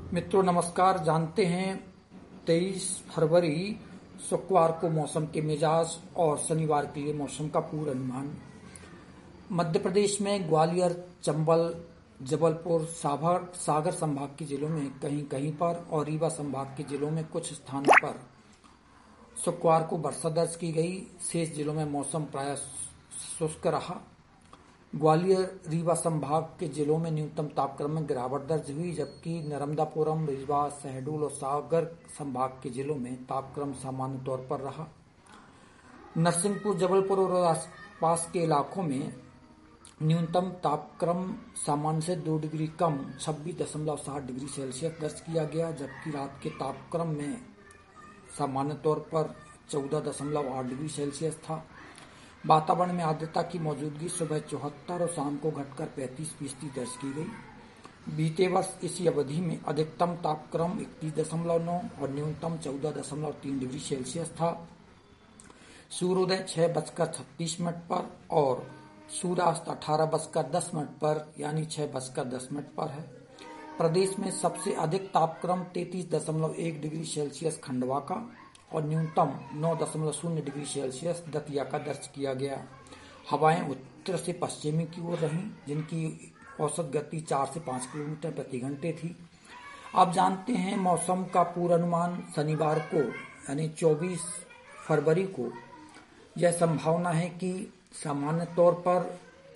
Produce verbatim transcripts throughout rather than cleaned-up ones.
मित्रों नमस्कार। जानते हैं तेईस फरवरी शुक्रवार को मौसम के मिजाज और शनिवार के लिए मौसम का पूर्वानुमान। मध्य प्रदेश में ग्वालियर, चंबल, जबलपुर, सागर संभाग के जिलों में कहीं कहीं पर और रीवा संभाग के जिलों में कुछ स्थानों पर शुक्रवार को वर्षा दर्ज की गई। शेष जिलों में मौसम प्रायः शुष्क रहा। ग्वालियर, रीवा संभाग के जिलों में न्यूनतम तापक्रम में गिरावट दर्ज हुई, जबकि नर्मदापुरम, रीवा, शहडोल और सागर संभाग के जिलों में तापक्रम सामान्य तौर पर रहा। नरसिंहपुर, जबलपुर और आसपास के इलाकों में न्यूनतम तापक्रम सामान्य से दो डिग्री कम छब्बीस दशमलव सात डिग्री सेल्सियस दर्ज किया गया, जबकि रात के तापक्रम में सामान्य तौर पर चौदह दशमलव आठ डिग्री सेल्सियस था। वातावरण में आर्द्रता की मौजूदगी सुबह चौहत्तर और शाम को घटकर पैंतीस फीसदी दर्ज की गई। बीते वर्ष इसी अवधि में अधिकतम तापक्रम इकतीस दशमलव नौ और न्यूनतम चौदह दशमलव तीन डिग्री सेल्सियस था। सूर्योदय छह बजकर छत्तीस मिनट पर और सूर्यास्त अठारह बजकर दस मिनट पर यानी छह बजकर दस मिनट पर है। प्रदेश में सबसे अधिक तापक्रम तैंतीस दशमलव एक डिग्री सेल्सियस खंडवा का और न्यूनतम नौ दशमलव शून्य डिग्री सेल्सियस दतिया का दर्ज किया गया। हवाएं उत्तर से पश्चिमी की ओर रहीं, जिनकी औसत गति चार से पाँच किलोमीटर प्रति घंटे थी। अब जानते हैं मौसम का पूर्वानुमान। शनिवार को यानी चौबीस फरवरी को यह संभावना है कि सामान्य तौर पर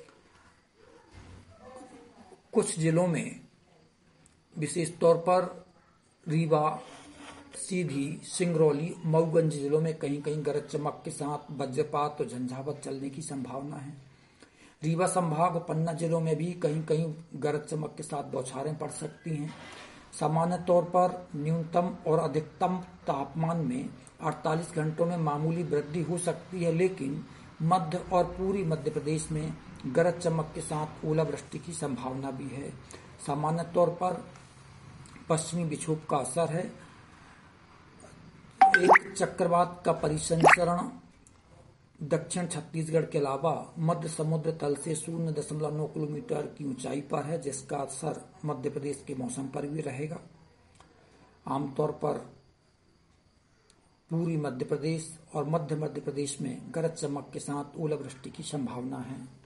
कुछ जिलों में, विशेष तौर पर रीवा, सीधी, सिंगरौली, मऊगंज जिलों में कहीं कहीं गरज चमक के साथ वज्रपात और झंझावात चलने की संभावना है। रीवा संभाग और पन्ना जिलों में भी कहीं कहीं गरज चमक के साथ बौछारें पड़ सकती हैं। सामान्य तौर पर न्यूनतम और अधिकतम तापमान में अड़तालीस घंटों में मामूली वृद्धि हो सकती है, लेकिन मध्य और पूर्वी मध्य प्रदेश में गरज चमक के साथ ओलावृष्टि की संभावना भी है। सामान्य तौर पर पश्चिमी विक्षोभ का असर है। एक चक्रवात का परिसंचरण दक्षिण छत्तीसगढ़ के अलावा मध्य समुद्र तल से शून्य दशमलव नौ किलोमीटर की ऊंचाई पर है, जिसका असर मध्य प्रदेश के मौसम पर भी रहेगा। आमतौर पर पूर्वी मध्य प्रदेश और मध्य मध्य प्रदेश में गरज चमक के साथ ओलावृष्टि की संभावना है।